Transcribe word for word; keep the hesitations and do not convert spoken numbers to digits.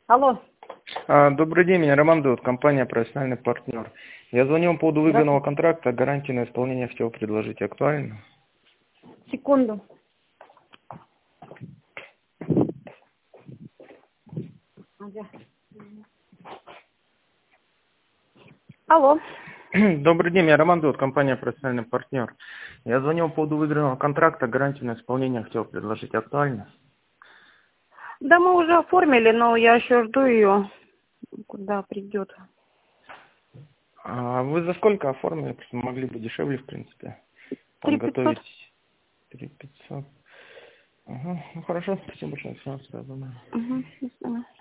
Алло. А, Добрый день, меня Роман зовут, компания «Профессиональный партнер». Я звоню вам по поводу выигранного контракта, гарантии на исполнение хотел предложить. Актуально? Секунду. Ага. Алло. Добрый день, меня Роман зовут, компания «Профессиональный партнер». Я звоню вам по поводу выигранного контракта, гарантии на исполнение хотел предложить. Актуально? Да мы уже оформили, но я еще жду ее, куда придет. А вы за сколько оформили? Просто могли бы дешевле, в принципе. Там Три пятьсот. готовить три пятьсот. Ага, ну хорошо, спасибо большое, все, связано. Угу.